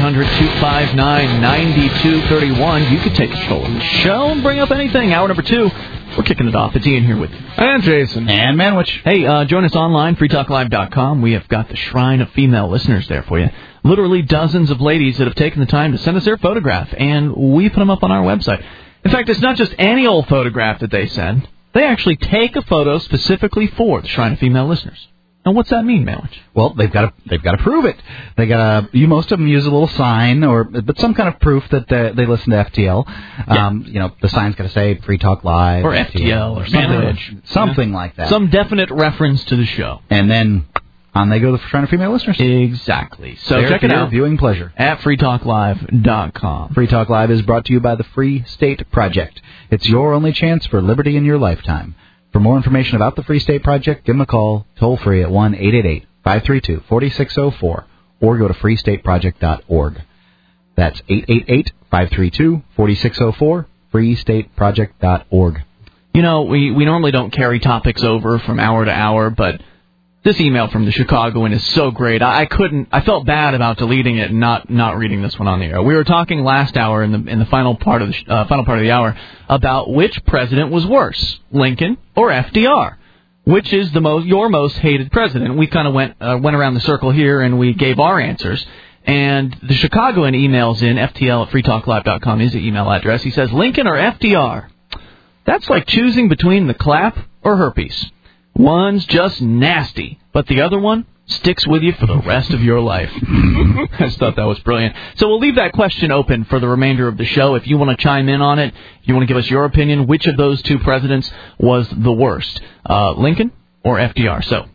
800-259-9231. You could take control of the show and bring up anything. Hour number 2. We're kicking it off. It's Ian here with you. And Jason. And Manwich. Hey, join us online, freetalklive.com. We have got the shrine of female listeners there for you. Literally dozens of ladies that have taken the time to send us their photograph, and we put them up on our website. In fact, it's not just any old photograph that they send. They actually take a photo specifically for the shrine of female listeners. Now, what's that mean, Manwich? Well, they've got to prove it. Most of them use a little sign but some kind of proof that they listen to FTL. Yeah. The sign's got to say Free Talk Live or FTL or something like that. Some definite reference to the show. And then on they go to the shrine of female listeners. Exactly. So check it out. Viewing pleasure at freetalklive.com. Free Talk Live is brought to you by the Free State Project. It's your only chance for liberty in your lifetime. For more information about the Free State Project, give them a call toll-free at 1-888-532-4604 or go to freestateproject.org. That's 888-532-4604, freestateproject.org. We normally don't carry topics over from hour to hour, but this email from the Chicagoan is so great. I felt bad about deleting it and not reading this one on the air. We were talking last hour in the final part of the hour about which president was worse, Lincoln or FDR. Which is your most hated president? We kind of went around the circle here and we gave our answers. And the Chicagoan emails in ftl@freetalklive.com is the email address. He says Lincoln or FDR. That's like choosing between the clap or herpes. One's just nasty, but the other one sticks with you for the rest of your life. I just thought that was brilliant. So we'll leave that question open for the remainder of the show. If you want to chime in on it, if you want to give us your opinion, which of those two presidents was the worst, Lincoln or FDR? So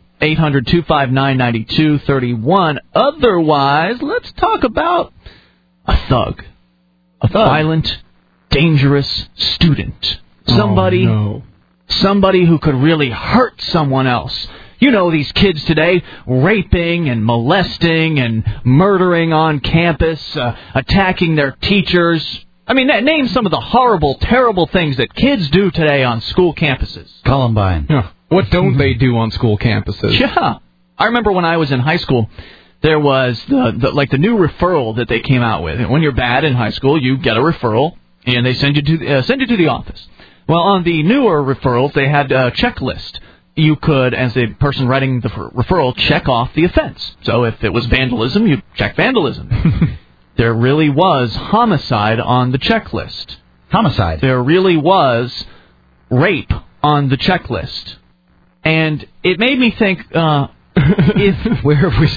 800-259-9231. Otherwise, let's talk about a thug. A violent, dangerous student. Somebody who could really hurt someone else. These kids today raping and molesting and murdering on campus, attacking their teachers. I mean, name some of the horrible, terrible things that kids do today on school campuses. Columbine. Yeah. What don't they do on school campuses? Yeah. I remember when I was in high school, there was the new referral that they came out with. When you're bad in high school, you get a referral, and they send you to the office. Well, on the newer referrals, they had a checklist. You could, as a person writing the referral, check off the offense. So if it was vandalism, you check vandalism. There really was homicide on the checklist. Homicide? There really was rape on the checklist. And it made me think, where have we...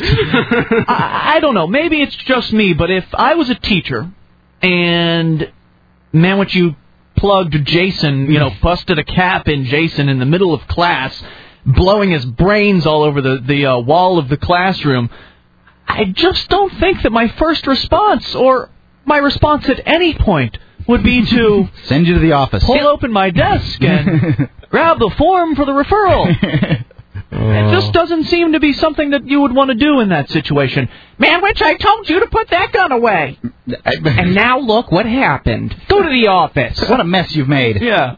I don't know. Maybe it's just me, but if I was a teacher and, what you plugged Jason, busted a cap in Jason in the middle of class, blowing his brains all over the wall of the classroom, I just don't think that my first response, or my response at any point, would be to send you to the office, pull open my desk and grab the form for the referral. It just doesn't seem to be something that you would want to do in that situation. Manwich, I told you to put that gun away. And now look what happened. Go to the office. What a mess you've made. Yeah.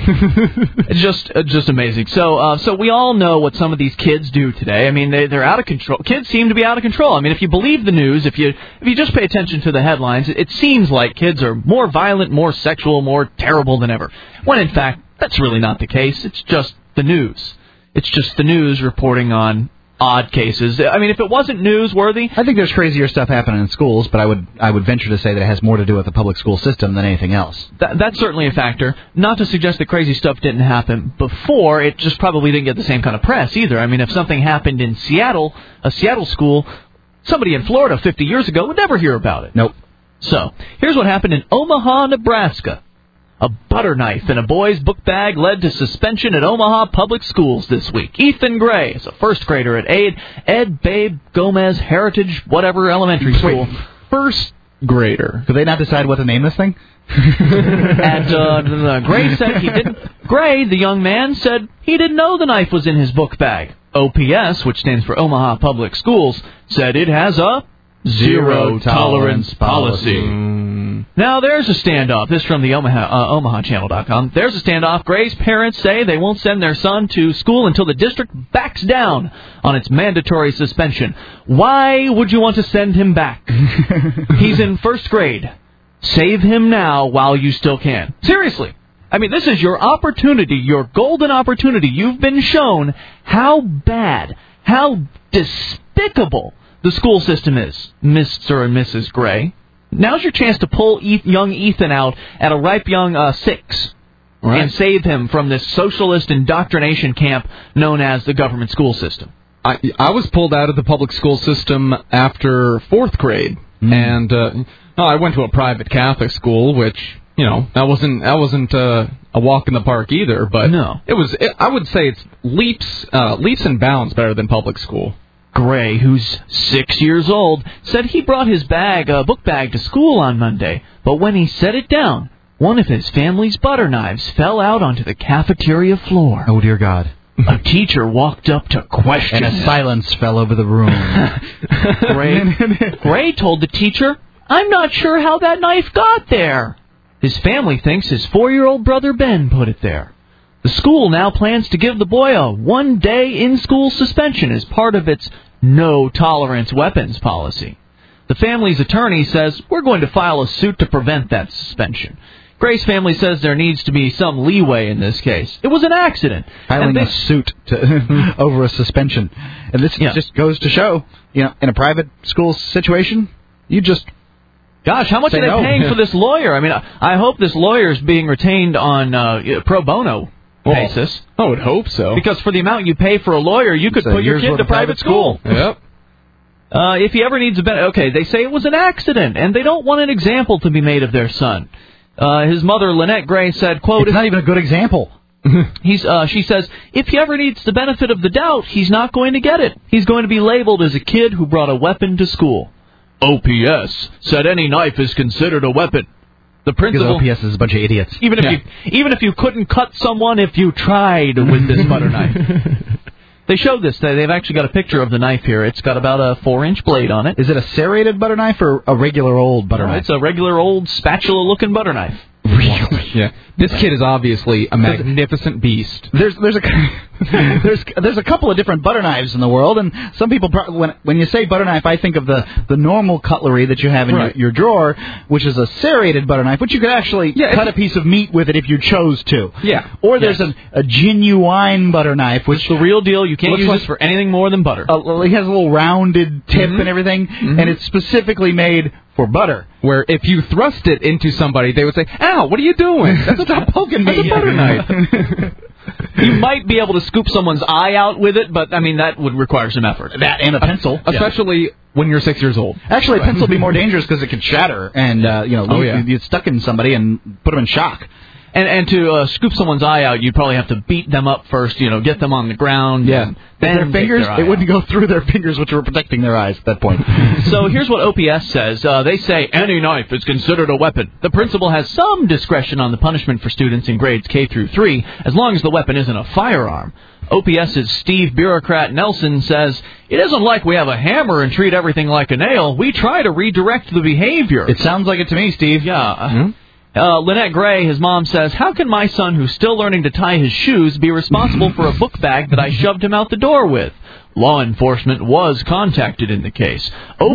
It's just amazing. So we all know what some of these kids do today. I mean, they're out of control. Kids seem to be out of control. I mean, if you believe the news, if you just pay attention to the headlines, it seems like kids are more violent, more sexual, more terrible than ever. When in fact, that's really not the case. It's just the news. It's just the news reporting on odd cases. I mean, if it wasn't newsworthy... I think there's crazier stuff happening in schools, but I would venture to say that it has more to do with the public school system than anything else. That's certainly a factor. Not to suggest that crazy stuff didn't happen before, it just probably didn't get the same kind of press either. I mean, if something happened in Seattle, a Seattle school, somebody in Florida 50 years ago would never hear about it. Nope. So, here's what happened in Omaha, Nebraska. A butter knife in a boy's book bag led to suspension at Omaha Public Schools this week. Ethan Gray is a first grader at Ed Babe Gomez Heritage whatever elementary school. Wait, first grader. Could they not decide what to name this thing? And Gray said he didn't. Gray, the young man, said he didn't know the knife was in his book bag. OPS, which stands for Omaha Public Schools, said it has a zero tolerance policy. Now, there's a standoff. This is from the OmahaChannel.com. There's a standoff. Gray's parents say they won't send their son to school until the district backs down on its mandatory suspension. Why would you want to send him back? He's in first grade. Save him now while you still can. Seriously. I mean, this is your opportunity, your golden opportunity. You've been shown how bad, how despicable the school system is, Mr. and Mrs. Gray. Now's your chance to pull young Ethan out at a ripe young 6 and save him from this socialist indoctrination camp known as the government school system. I was pulled out of the public school system after 4th grade, and I went to a private Catholic school, which, that wasn't a walk in the park either, but no. I would say it's leaps and bounds better than public school. Gray, who's 6 years old, said he brought his book bag to school on Monday, but when he set it down, one of his family's butter knives fell out onto the cafeteria floor. Oh, dear God. A teacher walked up to question and a silence fell over the room. Gray told the teacher, "I'm not sure how that knife got there." His family thinks his 4-year-old brother Ben put it there. The school now plans to give the boy a 1-day in-school suspension as part of its no-tolerance weapons policy. The family's attorney says, "We're going to file a suit to prevent that suspension." Gray's family says there needs to be some leeway in this case. It was an accident. Filing a suit over a suspension. And this just goes to show, in a private school situation, you just... Gosh, how much are they paying for this lawyer? I mean, I hope this lawyer's being retained on pro bono basis. I would hope so. Because for the amount you pay for a lawyer, you could put your kid to private school. Yep. If he ever needs a benefit... Okay, they say it was an accident, and they don't want an example to be made of their son. His mother, Lynette Gray, said, quote... It's not even a good example. She says, "If he ever needs the benefit of the doubt, he's not going to get it. He's going to be labeled as a kid who brought a weapon to school." OPS said any knife is considered a weapon. The principal... Because OPS is a bunch of idiots. Even if you couldn't cut someone if you tried with this butter knife. They showed this. They've actually got a picture of the knife here. It's got about a 4-inch blade on it. Is it a serrated butter knife or a regular old butter knife? It's a regular old spatula-looking butter knife. Really? Yeah. This kid is obviously a magnificent beast. There's a couple of different butter knives in the world, and some people when you say butter knife, I think of the normal cutlery that you have in your drawer, which is a serrated butter knife, which you could actually cut a piece of meat with it if you chose to. Yeah. Or there's a genuine butter knife, which is the real deal. You can't use this for anything more than butter. It has a little rounded tip and everything, and it's specifically made for butter. Where if you thrust it into somebody, they would say, "Ow, what are you doing? Stop poking me." That's a butter knife. You might be able to scoop someone's eye out with it, but, I mean, that would require some effort. That and a pencil. Especially when you're 6 years old. Actually, a pencil would be more dangerous because it could shatter and, you get stuck in somebody and put them in shock. And to scoop someone's eye out, you'd probably have to beat them up first, get them on the ground. Yeah. And then their fingers, it wouldn't go through their fingers, which were protecting their eyes at that point. So here's what OPS says. They say any knife is considered a weapon. The principal has some discretion on the punishment for students in grades K through 3, as long as the weapon isn't a firearm. OPS's Steve Bureaucrat Nelson says, "It isn't like we have a hammer and treat everything like a nail. We try to redirect the behavior." It sounds like it to me, Steve. Yeah. Lynette Gray, his mom, says, "How can my son, who's still learning to tie his shoes, be responsible for a book bag that I shoved him out the door with?" Law enforcement was contacted in the case.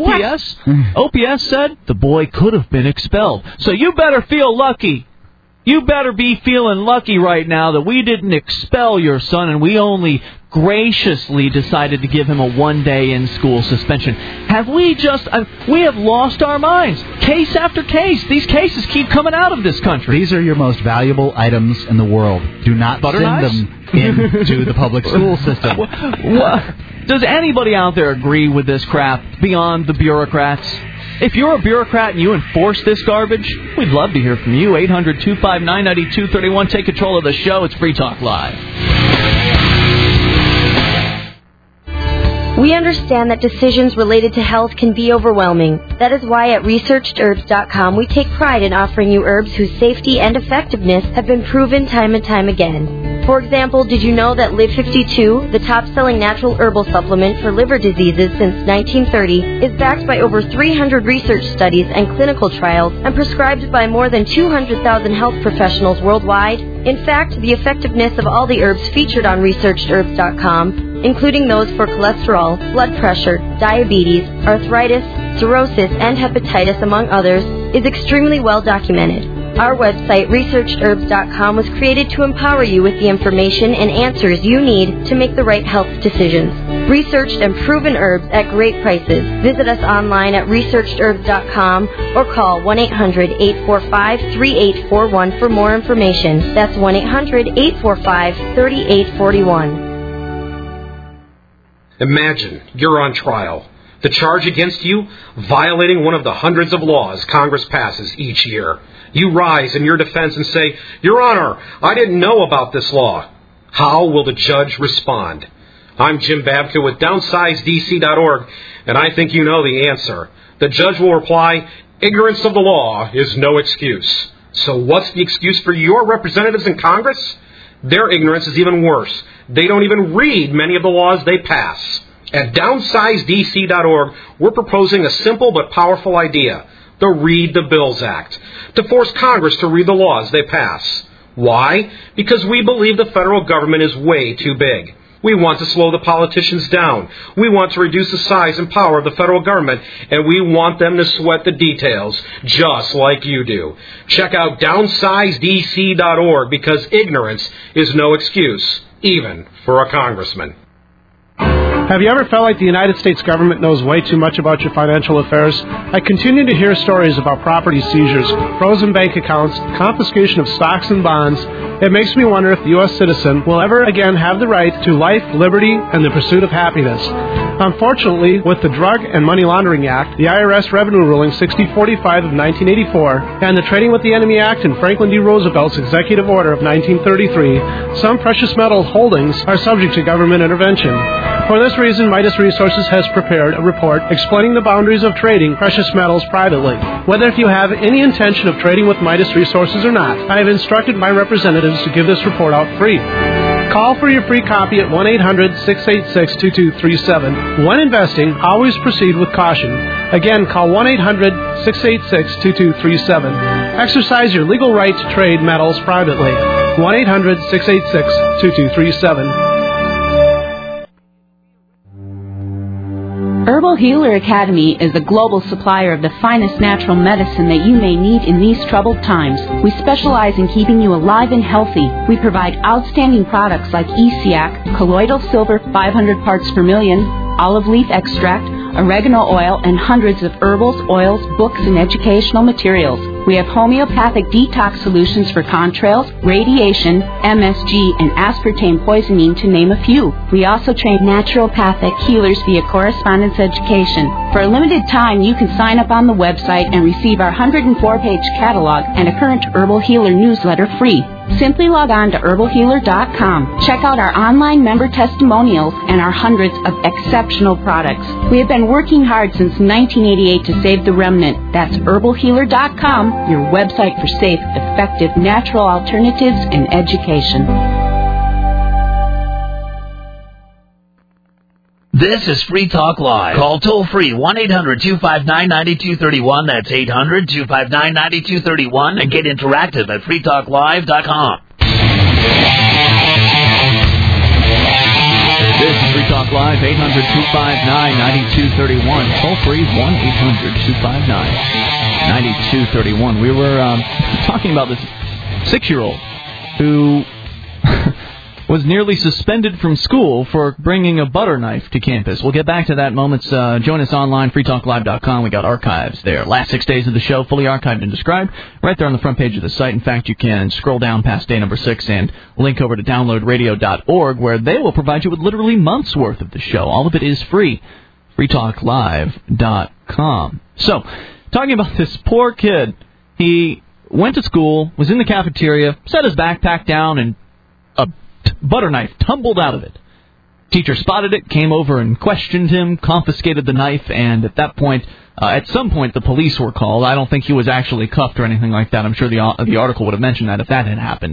OPS said the boy could have been expelled. So you better feel lucky. You better be feeling lucky right now that we didn't expel your son and we only graciously decided to give him a 1-day in-school suspension. We have lost our minds. Case after case. These cases keep coming out of this country. These are your most valuable items in the world. Do not send them into the public school system. Does anybody out there agree with this crap beyond the bureaucrats? If you're a bureaucrat and you enforce this garbage, we'd love to hear from you. 800-259-9231. Take control of the show. It's Free Talk Live. We understand that decisions related to health can be overwhelming. That is why at ResearchedHerbs.com we take pride in offering you herbs whose safety and effectiveness have been proven time and time again. For example, did you know that Live 52, the top-selling natural herbal supplement for liver diseases since 1930, is backed by over 300 research studies and clinical trials and prescribed by more than 200,000 health professionals worldwide? In fact, the effectiveness of all the herbs featured on ResearchedHerbs.com, including those for cholesterol, blood pressure, diabetes, arthritis, cirrhosis, and hepatitis, among others, is extremely well documented. Our website, ResearchedHerbs.com, was created to empower you with the information and answers you need to make the right health decisions. Researched and proven herbs at great prices. Visit us online at ResearchedHerbs.com or call 1-800-845-3841 for more information. That's 1-800-845-3841. Imagine you're on trial. The charge against you, violating one of the hundreds of laws Congress passes each year. You rise in your defense and say, Your Honor, I didn't know about this law. How will the judge respond? I'm Jim Babka with DownsizeDC.org, and I think you know the answer. The judge will reply, ignorance of the law is no excuse. So what's the excuse for your representatives in Congress? Their ignorance is even worse. They don't even read many of the laws they pass. At DownsizeDC.org, we're proposing a simple but powerful idea, the Read the Bills Act, to force Congress to read the laws they pass. Why? Because we believe the federal government is way too big. We want to slow the politicians down. We want to reduce the size and power of the federal government, and we want them to sweat the details, just like you do. Check out DownsizeDC.org, because ignorance is no excuse, even for a congressman. Have you ever felt like the United States government knows way too much about your financial affairs? I continue to hear stories about property seizures, frozen bank accounts, confiscation of stocks and bonds. It makes me wonder if the U.S. citizen will ever again have the right to life, liberty, and the pursuit of happiness. Unfortunately, with the Drug and Money Laundering Act, the IRS Revenue Ruling 6045 of 1984, and the Trading with the Enemy Act and Franklin D. Roosevelt's Executive Order of 1933, some precious metal holdings are subject to government intervention. For this reason, Midas Resources has prepared a report explaining the boundaries of trading precious metals privately. Whether if you have any intention of trading with Midas Resources or not, I have instructed my representatives to give this report out free. Call for your free copy at 1-800-686-2237. When investing, always proceed with caution. Again, call 1-800-686-2237. Exercise your legal right to trade metals privately. 1-800-686-2237. Herbal Healer Academy is a global supplier of the finest natural medicine that you may need in these troubled times. We specialize in keeping you alive and healthy. We provide outstanding products like ESIAC, colloidal silver 500 parts per million, olive leaf extract, oregano oil, and hundreds of herbals, oils, books, and educational materials. We have homeopathic detox solutions for contrails, radiation, MSG, and aspartame poisoning, to name a few. We also train naturopathic healers via correspondence education. For a limited time, you can sign up on the website and receive our 104-page catalog and a current Herbal Healer newsletter free. Simply log on to herbalhealer.com. Check out our online member testimonials and our hundreds of exceptional products. We have been working hard since 1988 to save the remnant. That's herbalhealer.com, your website for safe, effective, natural alternatives and education. This is Free Talk Live. Call toll-free 1-800-259-9231. That's 800-259-9231. And get interactive at freetalklive.com. This is Free Talk Live, 800-259-9231. Toll-free 1-800-259-9231. We were talking about this 6-year-old who was nearly suspended from school for bringing a butter knife to campus. We'll get back to that moments. Join us online, freetalklive.com. We got archives there. Last 6 days of the show, fully archived and described, right there on the front page of the site. In fact, you can scroll down past day number 6 and link over to downloadradio.org, where they will provide you with literally months' worth of the show. All of it is free. freetalklive.com. So, talking about this poor kid, he went to school, was in the cafeteria, set his backpack down, and a butter knife tumbled out of it. Teacher spotted it, came over and questioned him, confiscated the knife, and at that point, at some point, the police were called. I don't think he was actually cuffed or anything like that. I'm sure the article would have mentioned that if that had happened.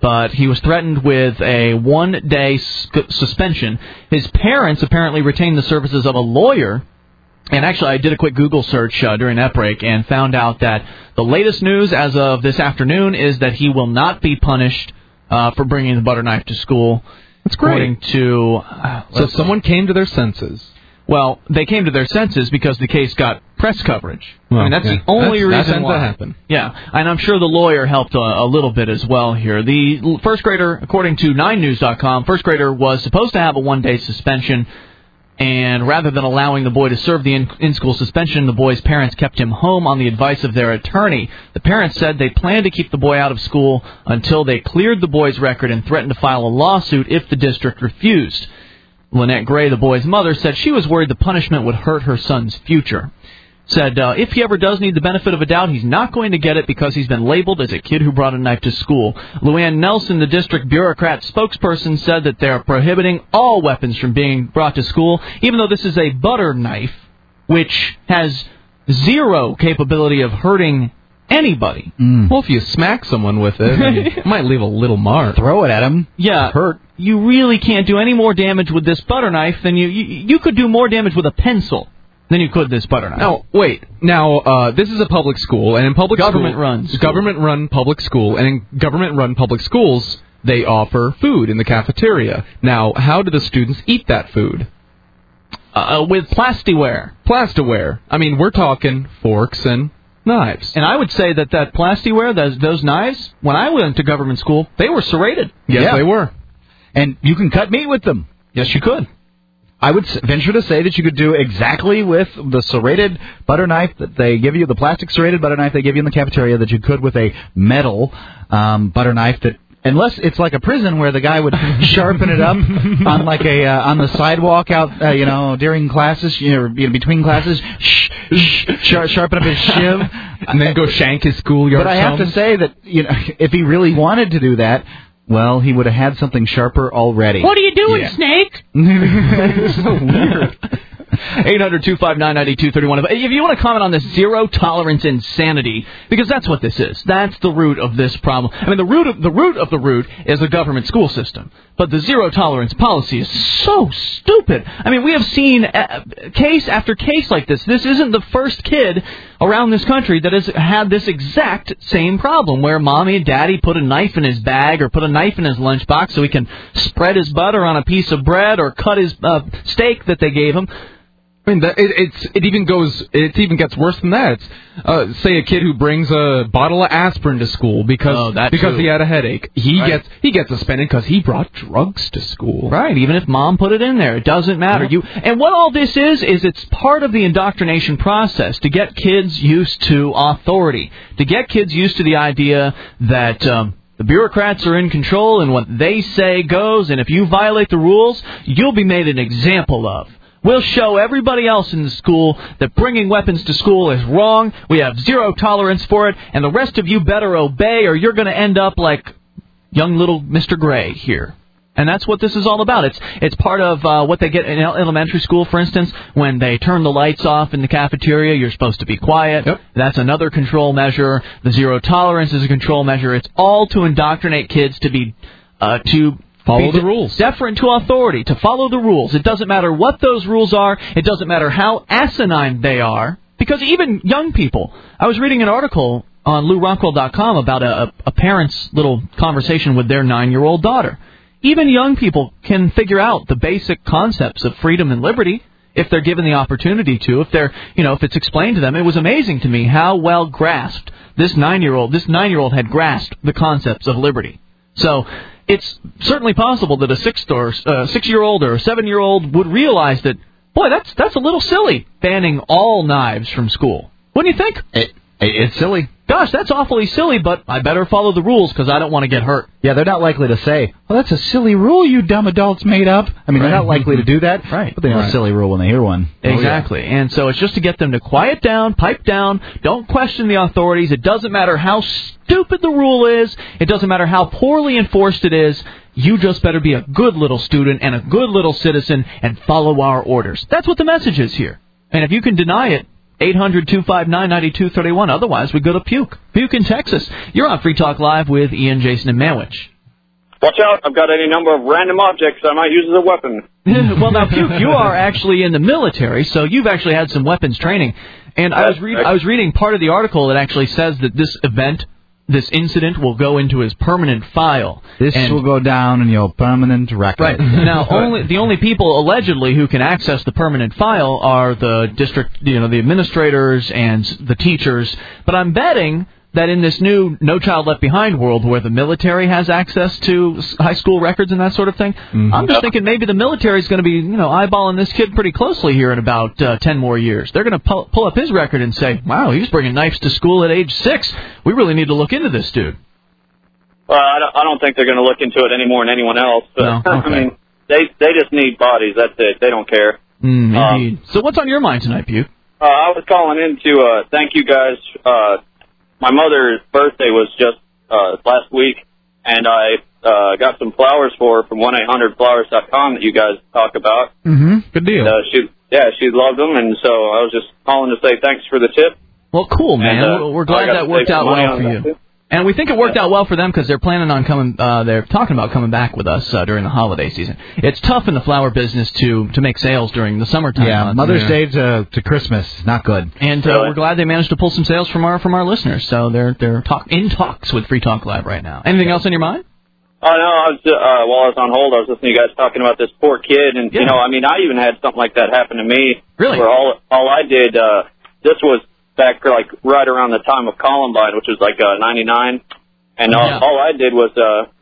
but he was threatened with a one-day suspension. His parents apparently retained the services of a lawyer. And actually, I did a quick Google search during that break and found out that the latest news as of this afternoon is that he will not be punished for bringing the butter knife to school. That's great. According to... so someone came to their senses. Well, they came to their senses because the case got press coverage. Well, I mean, that's the only reason why. That happened. Yeah, and I'm sure the lawyer helped a little bit as well here. The first grader, according to 9news.com, first grader was supposed to have a one-day suspension. And rather than allowing the boy to serve the in-school suspension, the boy's parents kept him home on the advice of their attorney. The parents said they planned to keep the boy out of school until they cleared the boy's record and threatened to file a lawsuit if the district refused. Lynette Gray, the boy's mother, said she was worried the punishment would hurt her son's future. Said if he ever does need the benefit of a doubt, he's not going to get it because he's been labeled as a kid who brought a knife to school. Luann Nelson, the district bureaucrat spokesperson, said that they're prohibiting all weapons from being brought to school, even though this is a butter knife, which has zero capability of hurting anybody. Well, if you smack someone with it, it might leave a little mark. Throw it at him. Yeah. Hurt. You really can't do any more damage with this butter knife than you could do more damage with a pencil than you could this butter knife. Now, wait. Now, this is a public school, and in public government-run public school, and in government-run public schools, they offer food in the cafeteria. Now, how do the students eat that food? With plasticware. Plasticware. I mean, we're talking forks and knives. And I would say that plasticware, those knives, when I went to government school, they were serrated. Yes, they were. And you can cut meat with them. Yes, you could. I would venture to say that you could do exactly with the serrated butter knife that they give you, the plastic serrated butter knife they give you in the cafeteria, that you could with a metal butter knife that, unless it's like a prison where the guy would sharpen it up on like on the sidewalk out, during classes, between classes, sharpen up his shiv, and then go shank his schoolyard. But I have to say that if he really wanted to do that, well, he would have had something sharper already. What are you doing, Snake? It's so weird. 800-259-9231. If you want to comment on this zero-tolerance insanity, because that's what this is. That's the root of this problem. I mean, the root of the root is the government school system. But the zero-tolerance policy is so stupid. I mean, we have seen case after case like this. This isn't the first kid around this country that has had this exact same problem, where mommy and daddy put a knife in his bag or put a knife in his lunchbox so he can spread his butter on a piece of bread or cut his steak that they gave him. I mean, it even gets worse than that. It's, say a kid who brings a bottle of aspirin to school because he had a headache. He gets suspended because he brought drugs to school. Right, even if mom put it in there, it doesn't matter. And what all this is it's part of the indoctrination process to get kids used to authority, to get kids used to the idea that the bureaucrats are in control and what they say goes, and if you violate the rules, you'll be made an example of. We'll show everybody else in the school that bringing weapons to school is wrong. We have zero tolerance for it, and the rest of you better obey, or you're going to end up like young little Mr. Gray here. And that's what this is all about. It's part of what they get in elementary school, for instance, when they turn the lights off in the cafeteria. You're supposed to be quiet. Yep. That's another control measure. The zero tolerance is a control measure. It's all to indoctrinate kids to be follow the rules. Deferent to authority, to follow the rules. It doesn't matter what those rules are. It doesn't matter how asinine they are. Because even young people, I was reading an article on LouRockwell.com about a parent's little conversation with their 9-year-old daughter. Even young people can figure out the basic concepts of freedom and liberty if they're given the opportunity to. If it's explained to them. It was amazing to me how well grasped this 9-year-old had grasped the concepts of liberty. So it's certainly possible that a 6-year-old or a 7-year-old would realize that, boy, that's a little silly, banning all knives from school. Wouldn't you think? It's silly. Gosh, that's awfully silly, but I better follow the rules because I don't want to get hurt. Yeah, they're not likely to say, well, that's a silly rule you dumb adults made up. I mean, They're not likely to do that. Right. But they know a silly rule when they hear one. Exactly. And so it's just to get them to quiet down, pipe down, don't question the authorities. It doesn't matter how stupid the rule is. It doesn't matter how poorly enforced it is. You just better be a good little student and a good little citizen and follow our orders. That's what the message is here. And if you can deny it, 800-259-9231. Otherwise, we go to Puke. Puke in Texas. You're on Free Talk Live with Ian, Jason, and Manwich. watch out, I've got any number of random objects I might use as a weapon. Well, now, Puke, you are actually in the military, so you've actually had some weapons training. And I was reading part of the article that actually says that this incident will go into his permanent file. This will go down in your permanent record. Right. Now, the only people allegedly who can access the permanent file are the district, the administrators and the teachers. But I'm betting that in this new No Child Left Behind world where the military has access to high school records and that sort of thing, I'm just thinking maybe the military is going to be, eyeballing this kid pretty closely here in about 10 more years. They're going to pull up his record and say, wow, he's bringing knives to school at age 6. We really need to look into this dude. Well, I don't think they're going to look into it any more than anyone else. But, no? Okay. I mean, they just need bodies. That's it. They don't care. Indeed. So what's on your mind tonight, Puke? I was calling in to thank you guys. My mother's birthday was just last week, and I got some flowers for her from 1-800-Flowers.com that you guys talk about. Mm-hmm. Good deal. She loved them, and so I was just calling to say thanks for the tip. Well, cool, man. And, we're glad that worked out well for you. And we think it worked out well for them because they're planning on coming. They're talking about coming back with us during the holiday season. It's tough in the flower business to make sales during the summertime. Yeah, Mother's Day to Christmas, not good. And we're glad they managed to pull some sales from our listeners. So they're in talks with Free Talk Live right now. Anything else on your mind? Oh no, I was while I was on hold, I was listening to you guys talking about this poor kid, and I even had something like that happen to me. Really? Where all I did, this was back right around the time of Columbine, which was 99, and all I did was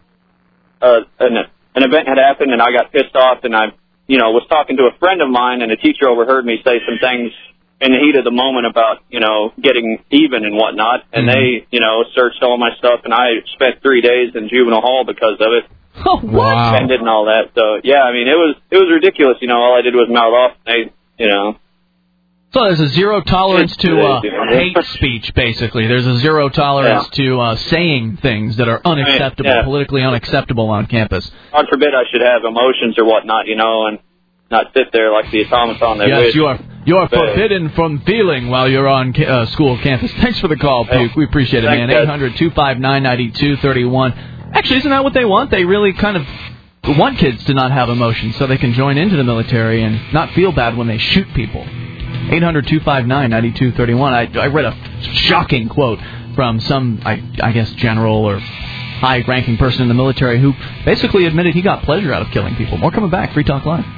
an event had happened, and I got pissed off, and I was talking to a friend of mine, and a teacher overheard me say some things in the heat of the moment about getting even and whatnot, and they searched all my stuff, and I spent 3 days in juvenile hall because of it. Oh, what? Suspended and all that. So yeah, I mean it was ridiculous. All I did was mouth off. So there's a zero tolerance to hate speech, basically. There's a zero tolerance to saying things that are unacceptable, politically unacceptable on campus. God forbid I should have emotions or whatnot, and not sit there like the automaton. Yes, you are forbidden from feeling while you're on school campus. Thanks for the call, Puke. We appreciate it, man. 800-259-9231. Actually, isn't that what they want? They really kind of want kids to not have emotions so they can join into the military and not feel bad when they shoot people. 800-259-9231. I read a shocking quote from some, I guess, general or high-ranking person in the military who basically admitted he got pleasure out of killing people. More coming back. Free Talk Live.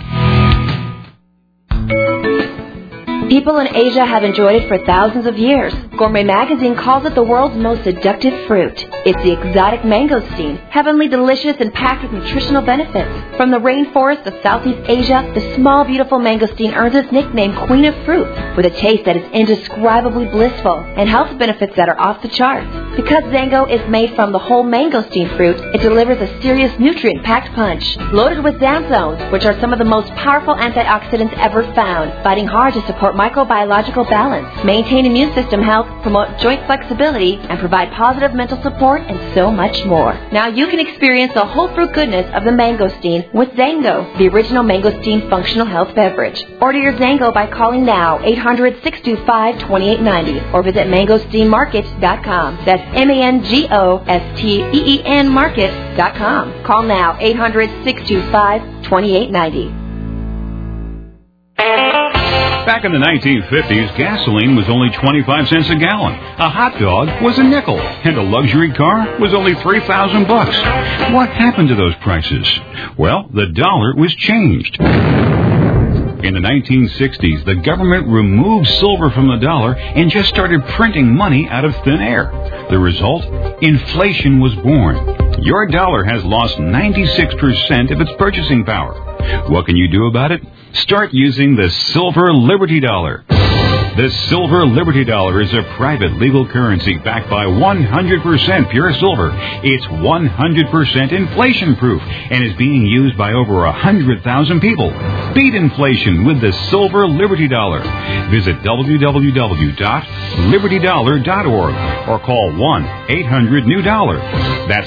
People in Asia have enjoyed it for thousands of years. Gourmet Magazine calls it the world's most seductive fruit. It's the exotic mangosteen, heavenly delicious and packed with nutritional benefits. From the rainforests of Southeast Asia, the small, beautiful mangosteen earns its nickname Queen of Fruits, with a taste that is indescribably blissful and health benefits that are off the charts. Because Zango is made from the whole mangosteen fruit, it delivers a serious nutrient-packed punch. Loaded with xanthones, which are some of the most powerful antioxidants ever found, fighting hard to support microbiological balance, maintain immune system health, promote joint flexibility, and provide positive mental support, and so much more. Now you can experience the whole fruit goodness of the mangosteen with Zango, the original mangosteen functional health beverage. Order your Zango by calling now 800-625-2890 or visit mangosteenmarket.com. That's MANGOSTEEN market.com. Call now 800-625-2890. Back in the 1950s, gasoline was only 25 cents a gallon. A hot dog was a nickel, and a luxury car was only $3,000. What happened to those prices? Well, the dollar was changed. In the 1960s, the government removed silver from the dollar and just started printing money out of thin air. The result? Inflation was born. Your dollar has lost 96% of its purchasing power. What can you do about it? Start using the Silver Liberty Dollar. The Silver Liberty Dollar is a private legal currency backed by 100% pure silver. It's 100% inflation-proof and is being used by over 100,000 people. Beat inflation with the Silver Liberty Dollar. Visit www.libertydollar.org or call 1-800-NEW-DOLLAR. That's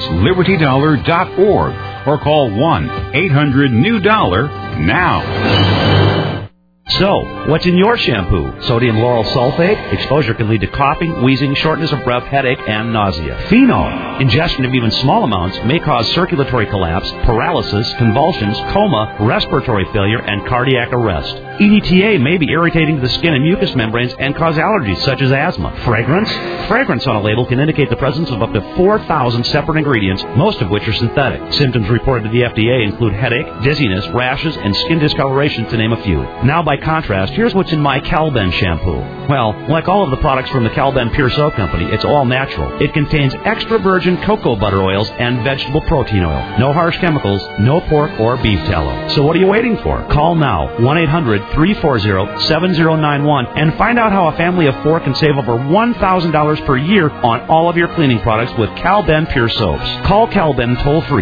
libertydollar.org or call 1-800-NEW-DOLLAR now. So, what's in your shampoo? Sodium lauryl sulfate? Exposure can lead to coughing, wheezing, shortness of breath, headache, and nausea. Phenol. Ingestion of even small amounts may cause circulatory collapse, paralysis, convulsions, coma, respiratory failure, and cardiac arrest. EDTA may be irritating to the skin and mucous membranes and cause allergies such as asthma. Fragrance? Fragrance on a label can indicate the presence of up to 4,000 separate ingredients, most of which are synthetic. Symptoms reported to the FDA include headache, dizziness, rashes, and skin discoloration, to name a few. Now, by contrast, here's what's in my Calben shampoo. Well, like all of the products from the Calben Pure Soap Company, it's all natural. It contains extra virgin cocoa butter oils and vegetable protein oil. No harsh chemicals, no pork or beef tallow. So what are you waiting for? Call now, 1-800-340-7091, and find out how a family of 4 can save over $1,000 per year on all of your cleaning products with Calben Pure Soaps. Call Calben toll-free,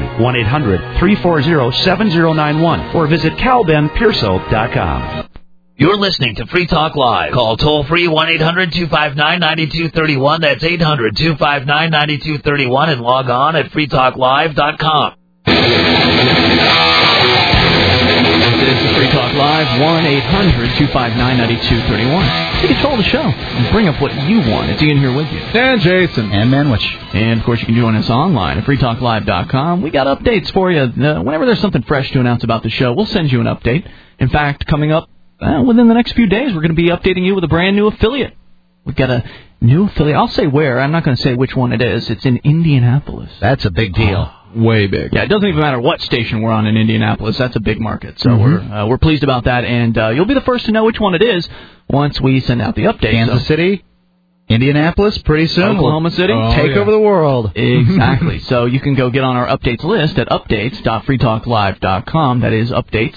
1-800-340-7091, or visit CalbenPureSoap.com. You're listening to Free Talk Live. Call toll-free 1-800-259-9231. That's 800-259-9231, and log on at freetalklive.com. This is Free Talk Live, 1-800-259-9231. You control the show and bring up what you want. It's Ian here with you. And Jason. And Manwich. And, of course, you can join us online at freetalklive.com. We got updates for you. Whenever there's something fresh to announce about the show, we'll send you an update. In fact, coming up within the next few days, we're going to be updating you with a brand new affiliate. We've got a new affiliate. I'll say where. I'm not going to say which one it is. It's in Indianapolis. That's a big deal. Way big. Yeah, it doesn't even matter what station we're on in Indianapolis. That's a big market. So we're pleased about that, and you'll be the first to know which one it is once we send out the update. Kansas City, Indianapolis, pretty soon. Oklahoma City. Take over the world. Exactly. So you can go get on our updates list at updates.freetalklive.com. That is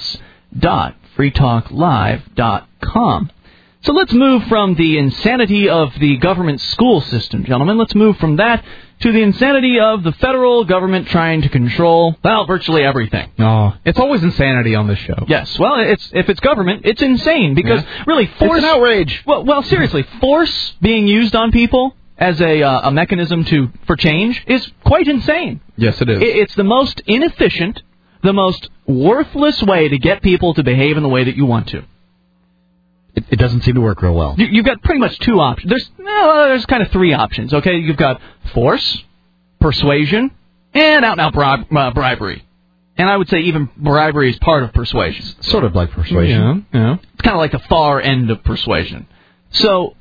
updates.freetalklive.com. So let's move from the insanity of the government school system, gentlemen. Let's move from that to the insanity of the federal government trying to control, well, virtually everything. Oh, it's always insanity on this show. Yes. Well, if it's government, it's insane because really force... It's an outrage. Well, seriously, force being used on people as a mechanism for change is quite insane. Yes, it is. It's the most inefficient, the most worthless way to get people to behave in the way that you want to. It doesn't seem to work real well. You've got pretty much two options. There's kind of three options, okay? You've got force, persuasion, and out-and-out bribery. And I would say even bribery is part of persuasion. Sort of like persuasion. Yeah. It's kind of like the far end of persuasion. So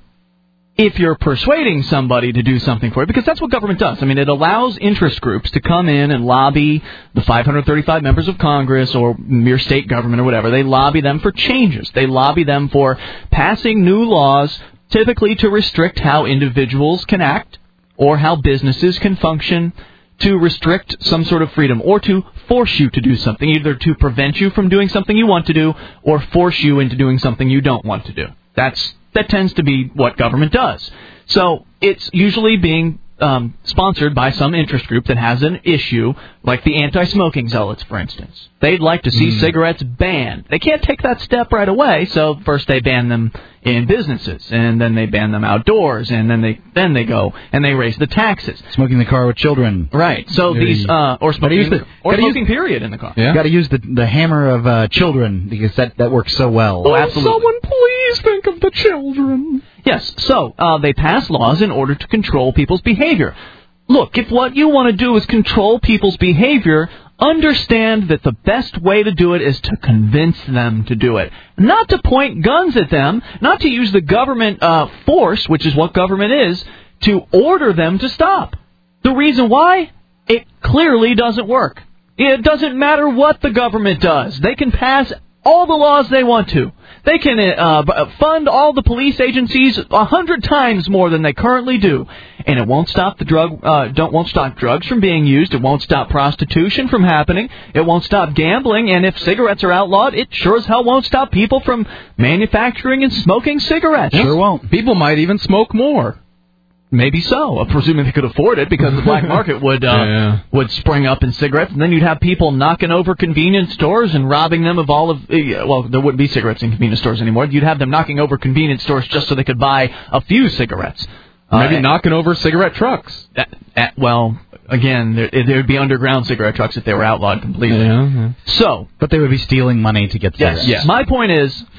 if you're persuading somebody to do something for you, because that's what government does. I mean, it allows interest groups to come in and lobby the 535 members of Congress or your state government or whatever. They lobby them for changes. They lobby them for passing new laws, typically to restrict how individuals can act or how businesses can function, to restrict some sort of freedom or to force you to do something, either to prevent you from doing something you want to do or force you into doing something you don't want to do. That tends to be what government does. So it's usually being sponsored by some interest group that has an issue, like the anti-smoking zealots, for instance. They'd like to see cigarettes banned. They can't take that step right away, so first they ban them in businesses, and then they ban them outdoors, and then they go and they raise the taxes. Smoking in the car with children. Right. So these or smoking period in the car. Yeah. Got to use the hammer of children because that works so well. Oh, absolutely. Someone please think of the children. Yes. So they pass laws in order to control people's behavior. Look, if what you want to do is control people's behavior, understand that the best way to do it is to convince them to do it. Not to point guns at them, not to use the government force, which is what government is, to order them to stop. The reason why? It clearly doesn't work. It doesn't matter what the government does. They can pass all the laws they want to. They can fund all the police agencies 100 times more than they currently do, and it won't stop won't stop drugs from being used. It won't stop prostitution from happening. It won't stop gambling. And if cigarettes are outlawed, it sure as hell won't stop people from manufacturing and smoking cigarettes. Sure won't. People might even smoke more. Maybe so, presuming they could afford it, because the black market would spring up in cigarettes, and then you'd have people knocking over convenience stores and robbing them of all of... Well, there wouldn't be cigarettes in convenience stores anymore. You'd have them knocking over convenience stores just so they could buy a few cigarettes. Maybe knocking over cigarette trucks. Well, again, there would be underground cigarette trucks if they were outlawed completely. Yeah. So... But they would be stealing money to get cigarettes. Yes. My point is,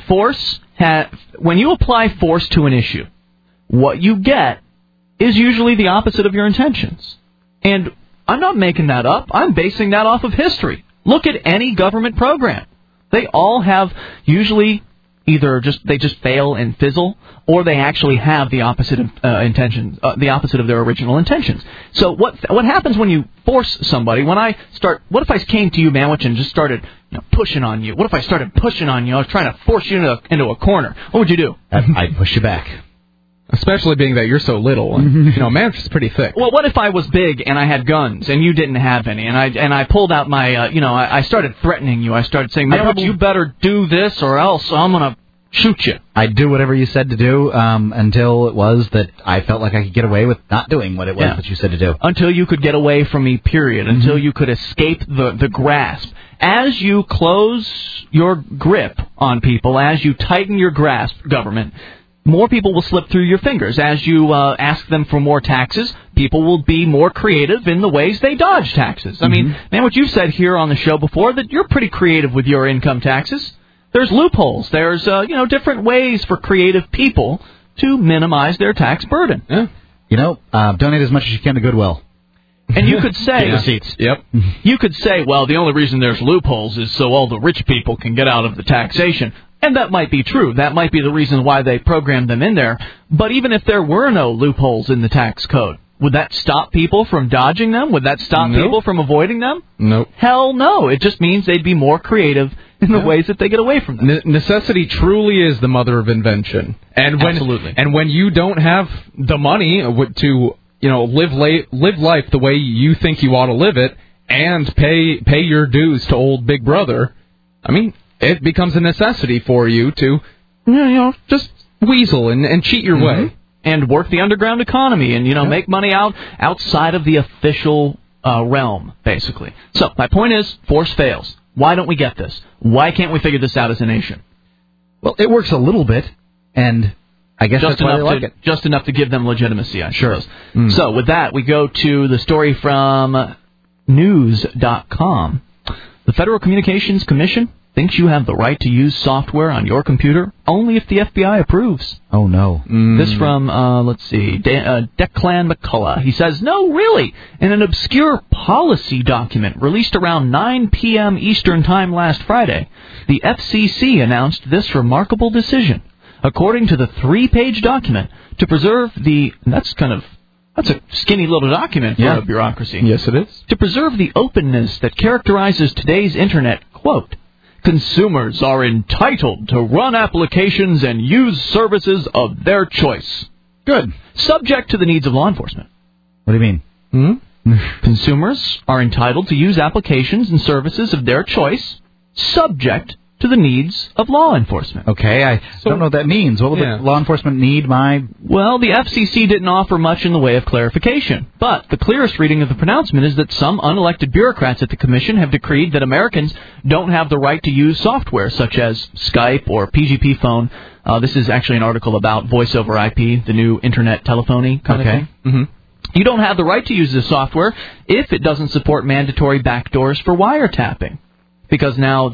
when you apply force to an issue, what you get is usually the opposite of your intentions. And I'm not making that up. I'm basing that off of history. Look at any government program. They all have usually either they just fail and fizzle, or they actually have the opposite of intentions, the opposite of their original intentions. So what happens when you force somebody? What if I came to you, Manwich, and just started pushing on you? What if I started pushing on you? I was trying to force you into a corner. What would you do? I'd push you back. Especially being that you're so little, and Manwich is pretty thick. Well, what if I was big and I had guns and you didn't have any, and I pulled out my, I started threatening you. I started saying, Manwich, you better do this or else I'm gonna shoot you. I'd do whatever you said to do until it was that I felt like I could get away with not doing what it was that you said to do. Until you could get away from me, period. Mm-hmm. Until you could escape the grasp. As you close your grip on people, as you tighten your grasp, government, more people will slip through your fingers. As you ask them for more taxes, people will be more creative in the ways they dodge taxes. I mean, man, what you've said here on the show before, that you're pretty creative with your income taxes. There's loopholes. There's, different ways for creative people to minimize their tax burden. Yeah. Donate as much as you can to Goodwill. And you could say, receipts. Yep. You could say, well, the only reason there's loopholes is so all the rich people can get out of the taxation. And that might be true. That might be the reason why they programmed them in there. But even if there were no loopholes in the tax code, would that stop people from dodging them? Would that stop people from avoiding them? Nope. Hell no. It just means they'd be more creative in the ways that they get away from them. Necessity truly is the mother of invention. And Absolutely. And when you don't have the money to live life the way you think you ought to live it, and pay your dues to old Big Brother, I mean, it becomes a necessity for you to, just weasel and cheat your way. And work the underground economy and, make money outside of the official realm, basically. So, my point is, force fails. Why don't we get this? Why can't we figure this out as a nation? Well, it works a little bit, and I guess that's why they like it. Just enough to give them legitimacy, I suppose. So, with that, we go to the story from news.com. The Federal Communications Commission thinks you have the right to use software on your computer only if the FBI approves. Oh, no. This from, Declan McCullough. He says, no, really. In an obscure policy document released around 9 p.m. Eastern Time last Friday, the FCC announced this remarkable decision. According to the 3-page document, to preserve that's a skinny little document for a bureaucracy. Yes, it is. To preserve the openness that characterizes today's Internet, quote, consumers are entitled to run applications and use services of their choice. Good. Subject to the needs of law enforcement. What do you mean? Consumers are entitled to use applications and services of their choice, subject to the needs of law enforcement. Okay, I don't know what that means. What will the law enforcement need Well, the FCC didn't offer much in the way of clarification, but the clearest reading of the pronouncement is that some unelected bureaucrats at the Commission have decreed that Americans don't have the right to use software such as Skype or PGP phone. This is actually an article about voice over IP, the new internet telephony kind of thing. Mm-hmm. You don't have the right to use this software if it doesn't support mandatory backdoors for wiretapping, because now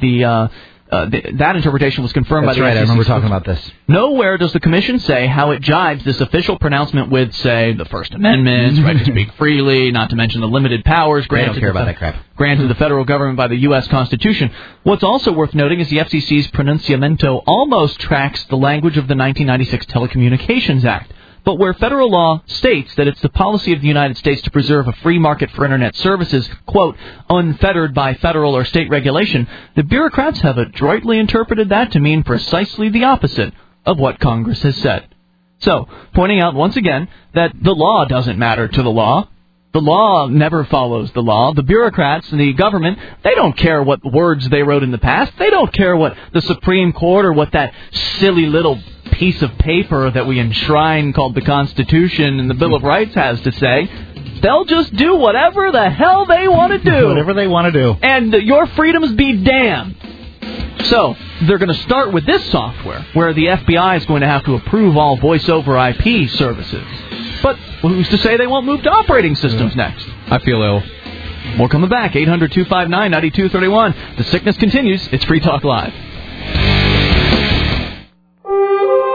that interpretation was confirmed by the FCC. That's right, I remember talking about this. Nowhere does the Commission say how it jives this official pronouncement with, say, the First Amendment, right to speak freely, not to mention the limited powers granted to the federal government by the U.S. Constitution. What's also worth noting is the FCC's pronunciamento almost tracks the language of the 1996 Telecommunications Act. But where federal law states that it's the policy of the United States to preserve a free market for Internet services, quote, unfettered by federal or state regulation, the bureaucrats have adroitly interpreted that to mean precisely the opposite of what Congress has said. So, pointing out once again that the law doesn't matter to the law. The law never follows the law. The bureaucrats and the government, they don't care what words they wrote in the past. They don't care what the Supreme Court or what that silly little piece of paper that we enshrine called the Constitution and the Bill of Rights has to say. They'll just do whatever the hell they want to do. Whatever they want to do. And your freedoms be damned. So, they're going to start with this software, where the FBI is going to have to approve all voice-over IP services. But who's to say they won't move to operating systems next? I feel ill. More coming back. 800-259-9231. The sickness continues. It's Free Talk Live.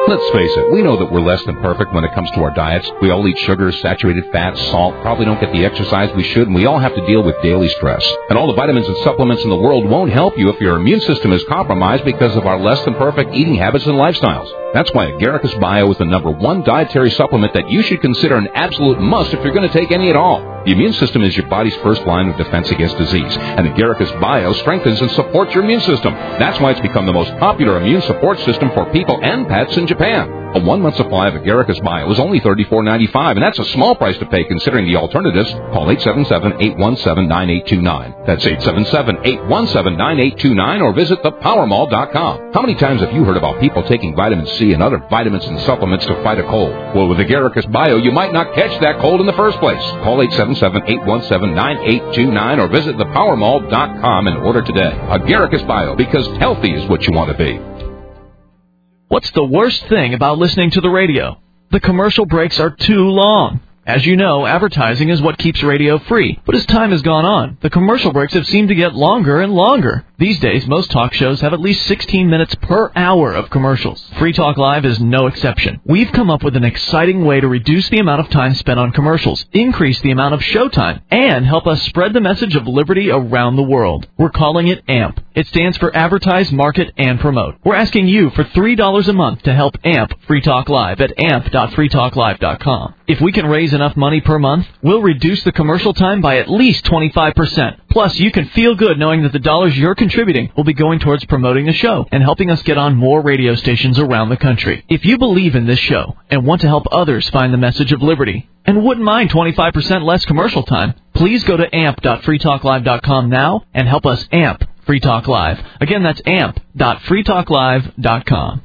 Let's face it, we know that we're less than perfect when it comes to our diets. We all eat sugar, saturated fat, salt, probably don't get the exercise we should, and we all have to deal with daily stress. And all the vitamins and supplements in the world won't help you if your immune system is compromised because of our less than perfect eating habits and lifestyles. That's why Agaricus Bio is the #1 dietary supplement that you should consider an absolute must if you're going to take any at all. The immune system is your body's first line of defense against disease, and Agaricus Bio strengthens and supports your immune system. That's why it's become the most popular immune support system for people and pets in Japan. A 1-month supply of Agaricus Bio is only $34.95, and that's a small price to pay considering the alternatives. Call 877-817-9829. That's 877-817-9829, or visit thepowermall.com. How many times have you heard about people taking vitamin C and other vitamins and supplements to fight a cold? Well, with Agaricus Bio, you might not catch that cold in the first place. Call 877-817-9829, or visit thepowermall.com and order today. Agaricus Bio, because healthy is what you want to be. What's the worst thing about listening to the radio? The commercial breaks are too long. As you know, advertising is what keeps radio free. But as time has gone on, the commercial breaks have seemed to get longer and longer. These days, most talk shows have at least 16 minutes per hour of commercials. Free Talk Live is no exception. We've come up with an exciting way to reduce the amount of time spent on commercials, increase the amount of showtime, and help us spread the message of liberty around the world. We're calling it AMP. It stands for Advertise, Market, and Promote. We're asking you for $3 a month to help AMP Free Talk Live at amp.freetalklive.com. If we can raise enough money per month, we'll reduce the commercial time by at least 25%. Plus, you can feel good knowing that the dollars you're contributing will be going towards promoting the show and helping us get on more radio stations around the country. If you believe in this show and want to help others find the message of liberty and wouldn't mind 25% less commercial time, please go to amp.freetalklive.com now and help us amp Free Talk Live. Again, that's amp.freetalklive.com.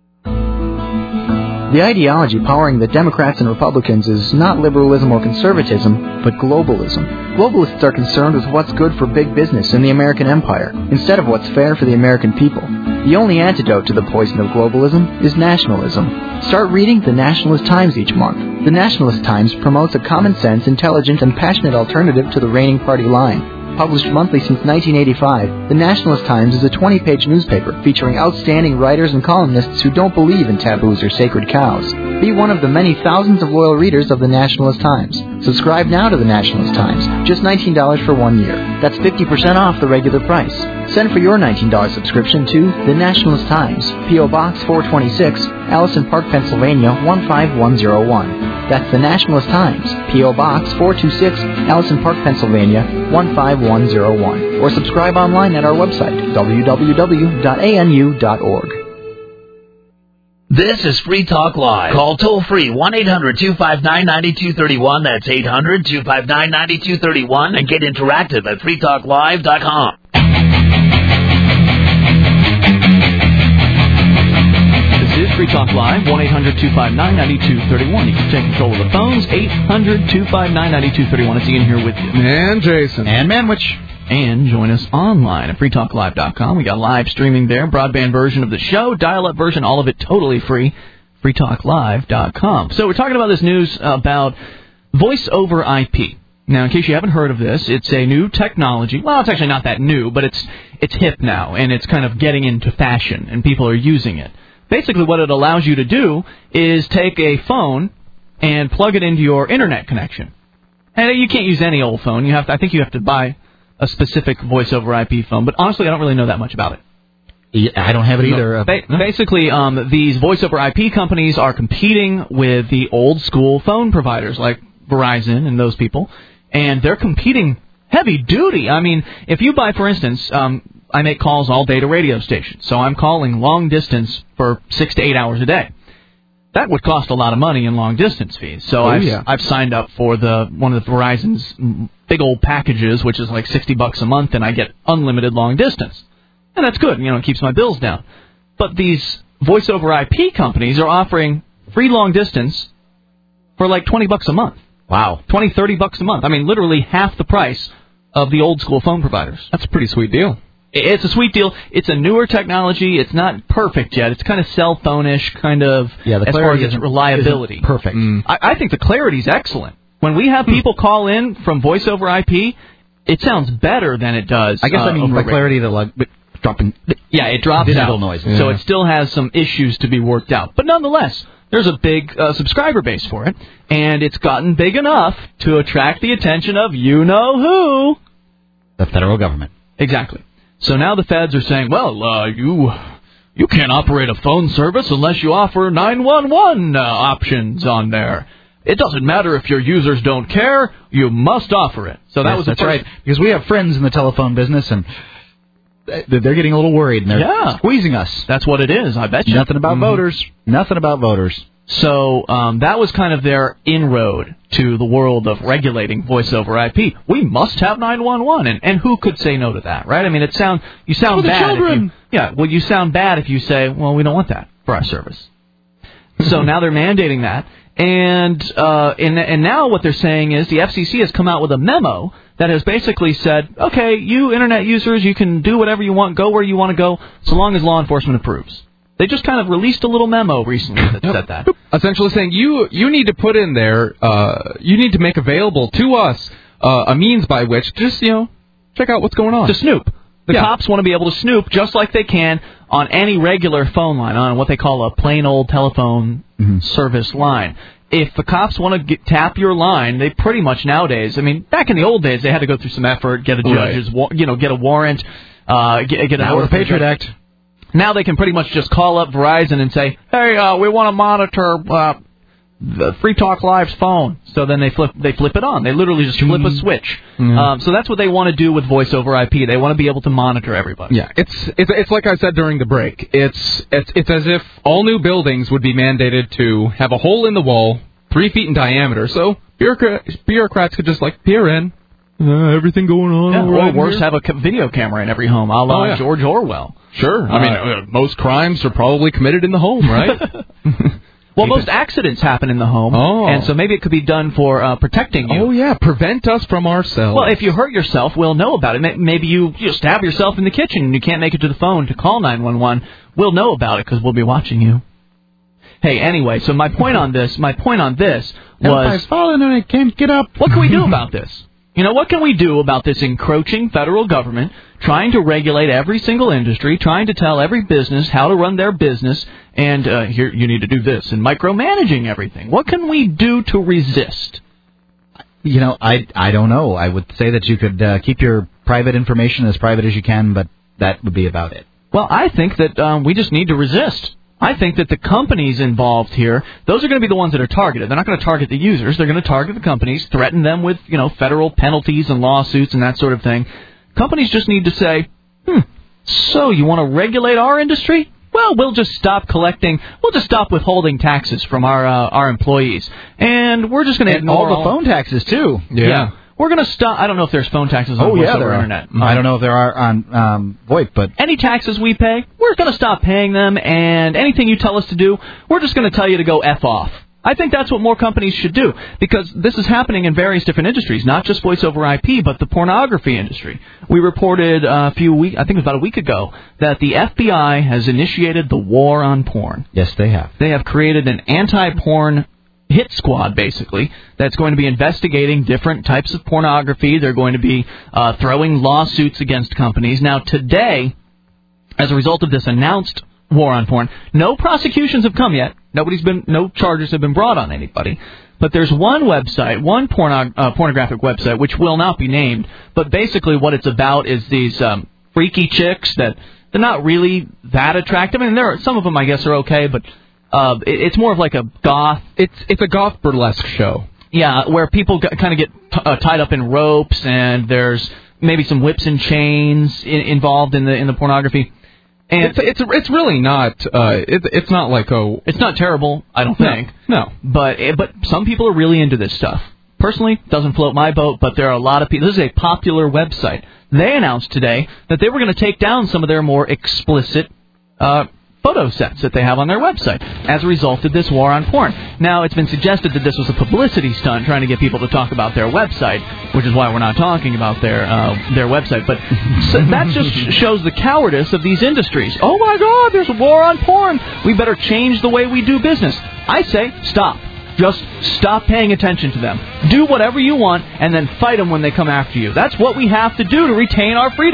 The ideology powering the Democrats and Republicans is not liberalism or conservatism, but globalism. Globalists are concerned with what's good for big business in the American empire, instead of what's fair for the American people. The only antidote to the poison of globalism is nationalism. Start reading The Nationalist Times each month. The Nationalist Times promotes a common-sense, intelligent, and passionate alternative to the reigning party line. Published monthly since 1985, The Nationalist Times is a 20-page newspaper featuring outstanding writers and columnists who don't believe in taboos or sacred cows. Be one of the many thousands of loyal readers of The Nationalist Times. Subscribe now to The Nationalist Times, just $19 for 1 year. That's 50% off the regular price. Send for your $19 subscription to The Nationalist Times, P.O. Box 426, Allison Park, Pennsylvania 15101. That's The Nationalist Times, P.O. Box 426, Allison Park, Pennsylvania 15101. Or subscribe online at our website, www.anu.org. This is Free Talk Live. Call toll-free 1-800-259-9231. That's 800-259-9231. And get interactive at freetalklive.com. This is Free Talk Live, 1-800-259-9231. You can take control of the phones, 800-259-9231. It's Ian here with you. And Jason. And Manwich. And join us online at freetalklive.com. We got live streaming there, broadband version of the show, dial-up version, all of it totally free, freetalklive.com. So we're talking about this news about voice over IP. Now, in case you haven't heard of this, it's a new technology. Well, it's actually not that new, but it's hip now, and it's kind of getting into fashion, and people are using it. Basically, what it allows you to do is take a phone and plug it into your internet connection. And you can't use any old phone. I think you have to buy a specific voice over IP phone, but honestly, I don't really know that much about it. Yeah, I don't have it either. Basically, these voice over IP companies are competing with the old school phone providers like Verizon and those people, and they're competing heavy duty. I mean, if you buy, for instance, I make calls all day to radio stations, so I'm calling long distance for 6 to 8 hours a day. That would cost a lot of money in long distance fees. So I've signed up for one of the Verizon's big old packages, which is like $60 a month, and I get unlimited long distance. And that's good, it keeps my bills down. But these voice over IP companies are offering free long distance for like $20 a month. Wow. $20-$30 a month. I mean, literally half the price of the old school phone providers. That's a pretty sweet deal. It's a sweet deal. It's a newer technology. It's not perfect yet. It's kind of cell phone-ish, kind of, as far as its reliability. Perfect. I think the clarity's excellent. When we have people call in from voice over IP, it sounds better than it does. I guess I mean the clarity that dropping. Yeah, it drops digital out. noise. So it still has some issues to be worked out. But nonetheless, there's a big subscriber base for it, and it's gotten big enough to attract the attention of you-know-who. The federal government. Exactly. So now the feds are saying, well, you can't operate a phone service unless you offer 911 options on there. It doesn't matter if your users don't care, you must offer it. So that's right. Because we have friends in the telephone business, and they're getting a little worried, and they're squeezing us. That's what it is, I bet you. Nothing about voters. Nothing about voters. So that was kind of their inroad to the world of regulating voice over IP. We must have 911, and who could say no to that, right? I mean, you sound bad. You sound bad if you say, well, we don't want that for our service. So now they're mandating that, and now what they're saying is the FCC has come out with a memo that has basically said, okay, you internet users, you can do whatever you want, go where you want to go, so long as law enforcement approves. They just kind of released a little memo recently that said that. Essentially saying you need to put in there, you need to make available to us a means by which just, check out what's going on. To snoop. The cops want to be able to snoop just like they can on any regular phone line, on what they call a plain old telephone service line. If the cops want to tap your line, they pretty much nowadays, I mean, back in the old days, they had to go through some effort, get a judge's, get a warrant, get a Patriot Act. Now they can pretty much just call up Verizon and say, hey, we want to monitor the Free Talk Live's phone. So then they flip it on. They literally just flip a switch. So that's what they want to do with voice over IP. They want to be able to monitor everybody. Yeah, it's like I said during the break. It's as if all new buildings would be mandated to have a hole in the wall 3 feet in diameter. So bureaucrats could just peer in. Everything going on. Yeah, right or worse, here. have a video camera in every home, a la George Orwell. Sure. I mean, most crimes are probably committed in the home, right? Well, most accidents happen in the home, and so maybe it could be done for protecting you. Oh, yeah, prevent us from ourselves. Well, if you hurt yourself, we'll know about it. Maybe you stab yourself in the kitchen and you can't make it to the phone to call 911. We'll know about it because we'll be watching you. Hey, anyway, so my point on this was... I've fallen and I can't get up. What can we do about this? What can we do about this encroaching federal government trying to regulate every single industry, trying to tell every business how to run their business, and here you need to do this, and micromanaging everything? What can we do to resist? I don't know. I would say that you could keep your private information as private as you can, but that would be about it. Well, I think that we just need to resist. I think that the companies involved here, those are going to be the ones that are targeted. They're not going to target the users. They're going to target the companies, threaten them with, federal penalties and lawsuits and that sort of thing. Companies just need to say, so you want to regulate our industry? Well, we'll just stop withholding taxes from our employees. And we're just going to ignore all the phone taxes, too. Yeah. We're going to stop. I don't know if there's phone taxes on voice over internet. I don't know if there are on VoIP, but any taxes we pay, we're going to stop paying them, and anything you tell us to do, we're just going to tell you to go F off. I think that's what more companies should do, because this is happening in various different industries, not just voice over IP, but the pornography industry. We reported I think it was about a week ago, that the FBI has initiated the war on porn. Yes, they have. They have created an anti-porn hit squad, basically, that's going to be investigating different types of pornography. They're going to be throwing lawsuits against companies. Now, today, as a result of this announced war on porn, no prosecutions have come yet. No charges have been brought on anybody. But there's one website, one pornographic website, which will not be named, but basically what it's about is these freaky chicks that they're not really that attractive. I mean, some of them, I guess, are okay, but it's more of like a goth. It's a goth burlesque show. Yeah, where people kind of get tied up in ropes, and there's maybe some whips and chains involved in the pornography. And it's really not. It's not like it's not terrible, I don't think. No. But some people are really into this stuff. Personally, it doesn't float my boat, but there are a lot of people. This is a popular website. They announced today that they were going to take down some of their more explicit photo sets that they have on their website as a result of this war on porn. Now, it's been suggested that this was a publicity stunt trying to get people to talk about their website, which is why we're not talking about their website. But that just shows the cowardice of these industries. Oh, my God, there's a war on porn. We better change the way we do business. I say stop. Just stop paying attention to them. Do whatever you want, and then fight them when they come after you. That's what we have to do to retain our freedoms. Stop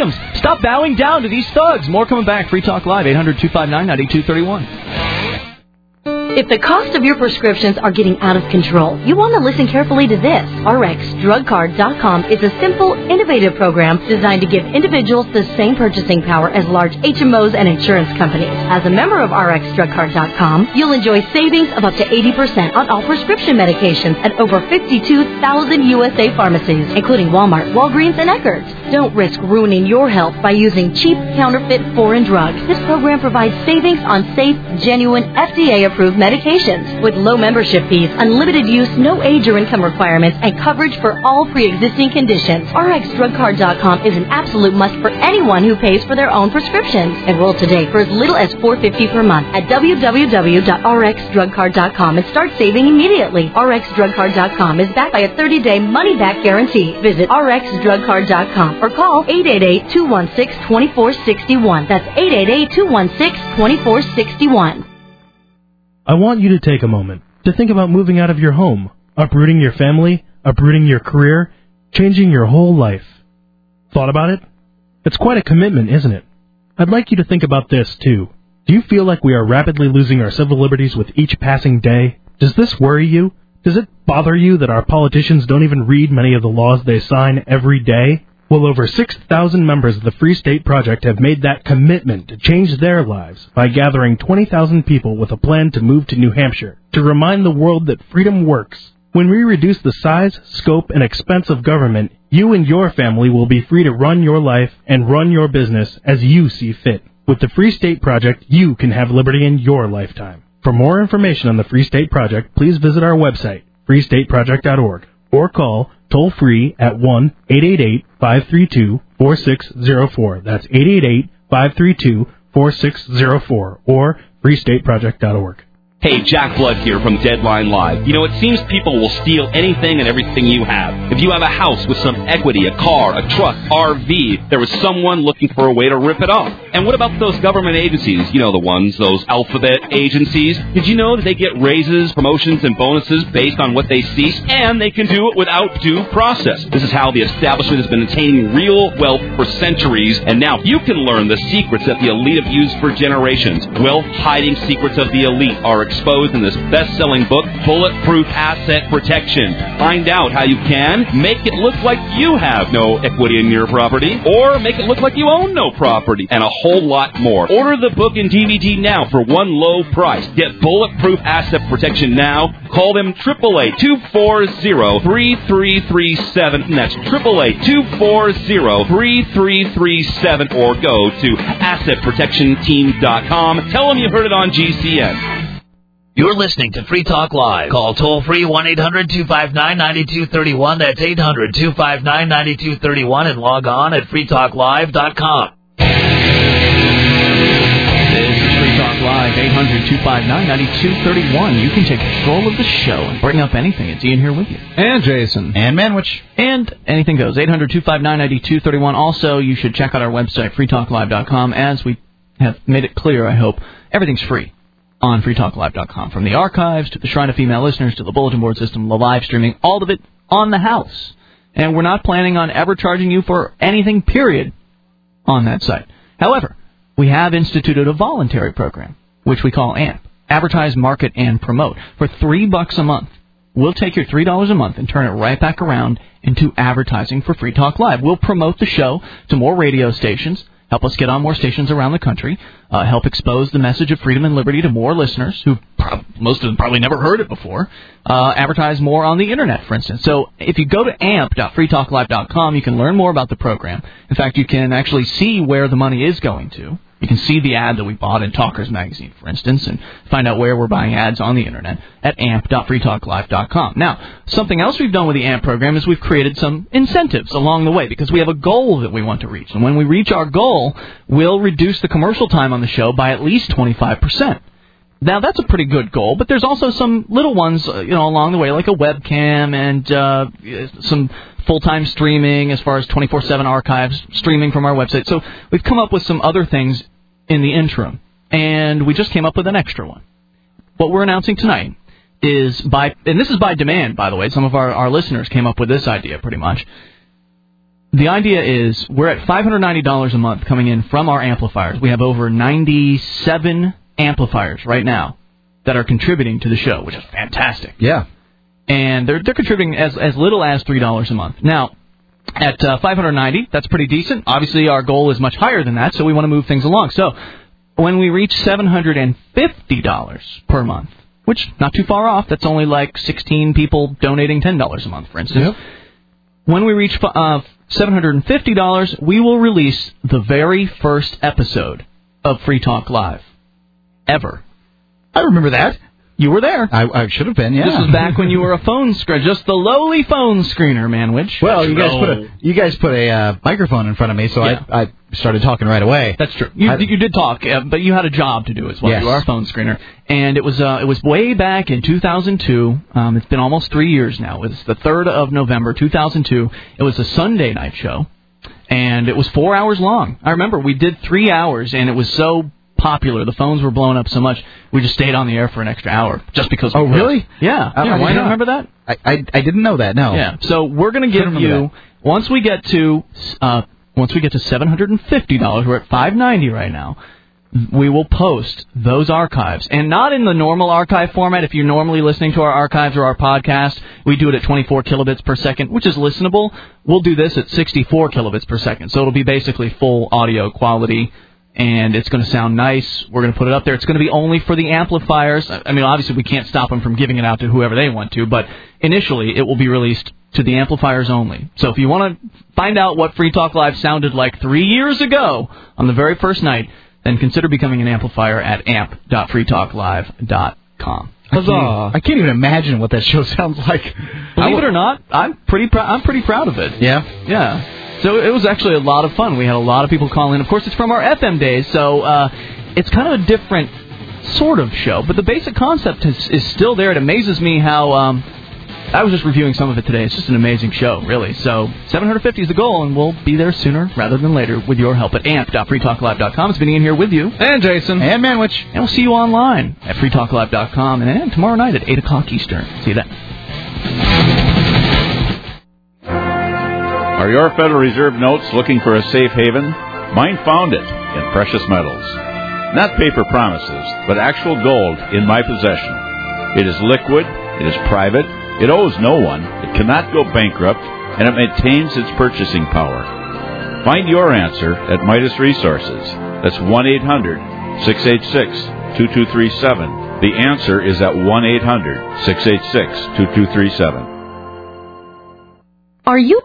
Stop bowing down to these thugs. More coming back. Free Talk Live, 800-259-9231. If the cost of your prescriptions are getting out of control, you want to listen carefully to this. RxDrugCard.com is a simple, innovative program designed to give individuals the same purchasing power as large HMOs and insurance companies. As a member of RxDrugCard.com, you'll enjoy savings of up to 80% on all prescription medications at over 52,000 USA pharmacies, including Walmart, Walgreens, and Eckerd's. Don't risk ruining your health by using cheap, counterfeit, foreign drugs. This program provides savings on safe, genuine, FDA-approved medications with low membership fees, unlimited use, no age or income requirements, and coverage for all pre-existing conditions. RxDrugCard.com is an absolute must for anyone who pays for their own prescriptions. Enroll today for as little as $4.50 per month at www.rxdrugcard.com and start saving immediately. RxDrugCard.com is backed by a 30-day money-back guarantee. Visit RxDrugCard.com or call 888-216-2461. That's 888-216-2461. I want you to take a moment to think about moving out of your home, uprooting your family, uprooting your career, changing your whole life. Thought about it? It's quite a commitment, isn't it? I'd like you to think about this, too. Do you feel like we are rapidly losing our civil liberties with each passing day? Does this worry you? Does it bother you that our politicians don't even read many of the laws they sign every day? Well, over 6,000 members of the Free State Project have made that commitment to change their lives by gathering 20,000 people with a plan to move to New Hampshire to remind the world that freedom works. When we reduce the size, scope, and expense of government, you and your family will be free to run your life and run your business as you see fit. With the Free State Project, you can have liberty in your lifetime. For more information on the Free State Project, please visit our website, freestateproject.org, or call toll-free at 1-888-532-4604. That's 888-532-4604 or freestateproject.org. Hey, Jack Blood here from Deadline Live. You know, it seems people will steal anything and everything you have. If you have a house with some equity, a car, a truck, RV, there is someone looking for a way to rip it off. And what about those government agencies? You know the ones, those alphabet agencies. Did you know that they get raises, promotions, and bonuses based on what they see? And they can do it without due process. This is how the establishment has been attaining real wealth for centuries. And now you can learn the secrets that the elite have used for generations. Wealth-hiding secrets of the elite are exposed in this best-selling book, Bulletproof Asset Protection. Find out how you can make it look like you have no equity in your property, or make it look like you own no property, and a whole lot more. Order the book and DVD now for one low price. Get Bulletproof Asset Protection now. Call them 888-240-3337, and that's 888-240-3337, or go to AssetProtectionTeam.com. Tell them you heard it on GCN. You're listening to Free Talk Live. Call toll-free 1-800-259-9231. That's 800-259-9231, and log on at freetalklive.com. This is Free Talk Live, 800-259-9231. You can take control of the show and bring up anything. It's Ian here with you. And Jason. And Manwich. And anything goes. 800-259-9231. Also, you should check out our website, freetalklive.com. As we have made it clear, I hope, everything's free on freetalklive.com. From the archives to the Shrine of Female Listeners to the bulletin board system, the live streaming, all of it on the house. And we're not planning on ever charging you for anything, period, on that site. However, we have instituted a voluntary program, which we call AMP, Advertise, Market, and Promote. For $3 a month, we'll take your $3 a month and turn it right back around into advertising for Free Talk Live. We'll promote the show to more radio stations, help us get on more stations around the country, help expose the message of freedom and liberty to more listeners who most of them probably never heard it before, advertise more on the Internet, for instance. So if you go to amp.freetalklive.com, you can learn more about the program. In fact, you can actually see where the money is going to. You can see the ad that we bought in Talkers Magazine, for instance, and find out where we're buying ads on the Internet at amp.freetalklive.com. Now, something else we've done with the AMP program is we've created some incentives along the way because we have a goal that we want to reach. And when we reach our goal, we'll reduce the commercial time on the show by at least 25%. Now, that's a pretty good goal, but there's also some little ones, along the way, like a webcam and some full-time streaming as far as 24/7 archives, streaming from our website. So we've come up with some other things in the interim, and we just came up with an extra one. What we're announcing tonight is and this is by demand, by the way, some of our listeners came up with this idea pretty much. the idea is we're at $590 a month coming in from our amplifiers. We have over 97 amplifiers right now that are contributing to the show, which is fantastic. Yeah. And they're contributing as little as $3 a month. Now, at $590, that's pretty decent. Obviously, our goal is much higher than that, so we want to move things along. So when we reach $750 per month, which not too far off, that's only like 16 people donating $10 a month, for instance. Yep. When we reach $750, we will release the very first episode of Free Talk Live ever. I remember that. You were there. I should have been, yeah. This was back when you were a phone screener, just the lowly phone screener, Manwich. Well, you guys put a microphone in front of me, so yeah. I started talking right away. That's true. You did talk, but you had a job to do as well. Yes. You are a phone screener, and it was way back in 2002. It's been almost 3 years now. It was the 3rd of November, 2002. It was a Sunday night show, and it was 4 hours long. I remember we did 3 hours, and it was so popular. The phones were blowing up so much, we just stayed on the air for an extra hour just because. Oh, really? Yeah. Why not? Remember that? I didn't know that. No. Yeah. So we're going to give you once we get to $750. We're at $590 right now. We will post those archives, and not in the normal archive format. If you're normally listening to our archives or our podcast, we do it at 24 kilobits per second, which is listenable. We'll do this at 64 kilobits per second, so it'll be basically full audio quality. And it's going to sound nice. We're going to put it up there. It's going to be only for the amplifiers. I mean, obviously, we can't stop them from giving it out to whoever they want to, but initially, it will be released to the amplifiers only. So if you want to find out what Free Talk Live sounded like 3 years ago on the very first night, then consider becoming an amplifier at amp.freetalklive.com. I can't even imagine what that show sounds like. Believe it or not, I'm pretty proud of it. Yeah? Yeah. So it was actually a lot of fun. We had a lot of people call in. Of course, it's from our FM days, so it's kind of a different sort of show. But the basic concept is still there. It amazes me how... I was just reviewing some of it today. It's just an amazing show, really. So 750 is the goal, and we'll be there sooner rather than later with your help at amp.freetalklive.com. It's been Ian here with you. And Jason. And Manwich. And we'll see you online at freetalklive.com and tomorrow night at 8 o'clock Eastern. See you then. Are your Federal Reserve notes looking for a safe haven? Mine found it in precious metals. Not paper promises, but actual gold in my possession. It is liquid, it is private, it owes no one, it cannot go bankrupt, and it maintains its purchasing power. Find your answer at Midas Resources. That's 1-800-686-2237. The answer is at 1-800-686-2237. Are you